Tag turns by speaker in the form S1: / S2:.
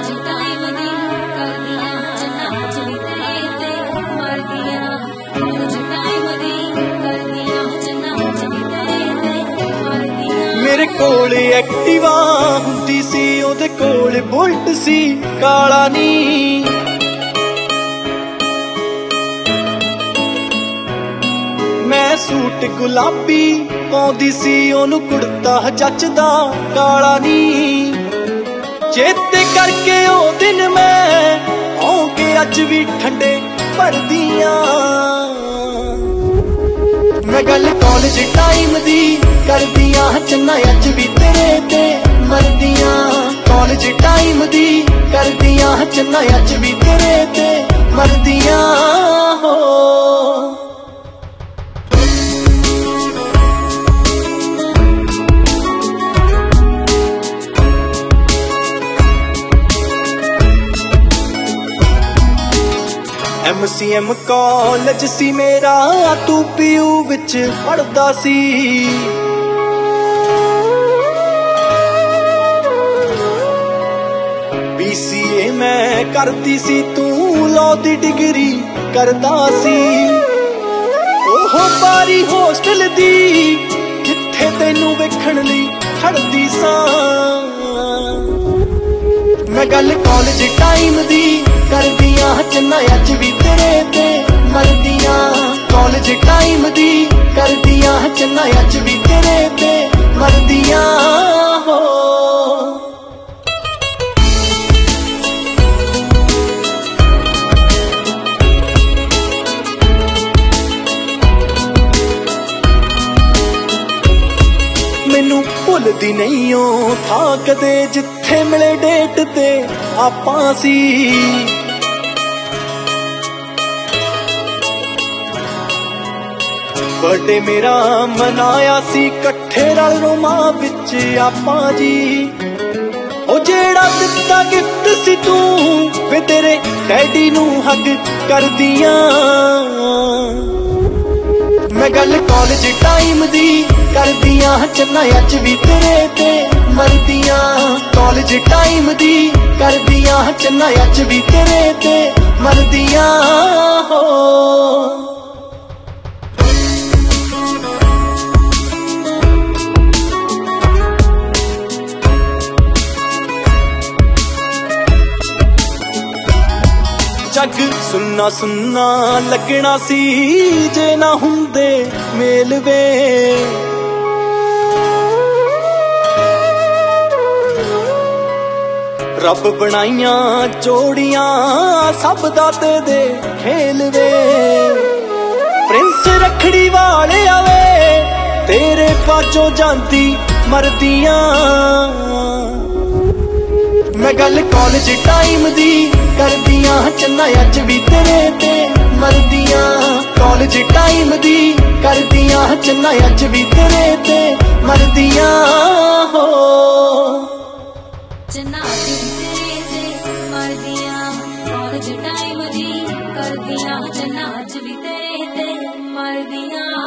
S1: मेरे कोल एक्टिवा हुंदी सी ओदे कोल बुलट सी काला नी। मैं सूट गुलाबी पाउंदी सी ओनू कुड़ता जचदा काला नी। चेते करके ओ दिन मैं आऊंगे अज भी ठंडे भरदियां। मैं गल कॉलेज टाइम दी करदियां चन्ना अज भी तेरे ते मरदियां। कॉलेज टाइम दी करदियां चन्ना अज भी तेरे ते मरदियां हो। MCM कॉलेज सी मेरा तू PU विच पढ़दा सी। BCA मैं करदी सी तू लॉ दी डिग्री करदा सी। ओह बारी होस्टल दी जिथे तैनू वेखण लई खड़दी सां। मैं गल कॉलेज टाइम दी करदियां चन्ना अज भी तेरे ते मरदियां। कॉलेज टाइम दी करदियां चन्ना अज भी तेरे ते मरदियां हो। मैनू भुलदी नहीं ओ था कदे जिथे मिले डेट ते आपां सी। बर्थडे मेरा मनाया सी कट्ठे रल रोमां विच आपां जी। ओ जेड़ा दित्ता गिफ्ट सी तू वे तेरे डैडी नू हग करदियां। मैं गल कॉलेज टाइम दी करदियां चन्ना अज भी तेरे ते मरदियां। कॉलेज टाइम दी करदियां चन्ना अज भी तेरे ते मरदियां हो। जग सुन्ना सुन्ना लगना सी जे ना हुंदे मेल वे। रब बनाइयां जोड़ियां सब दाते दे खेल वे। प्रिंस रखड़ी वाले आवे तेरे पाचो जांदी मरदियां। मैं गल कॉलेज टाइम दी करदियां चन्ना अज भी तेरे ते मरदियां। कॉलेज टाइम दी करदियां चन्ना अज भी तेरे ते मरदियां हो।
S2: चन्ना अज भी तेरे ते मरदियां। कॉलेज टाइम दी करदियां चन्ना अज भी तेरे ते मरदियां।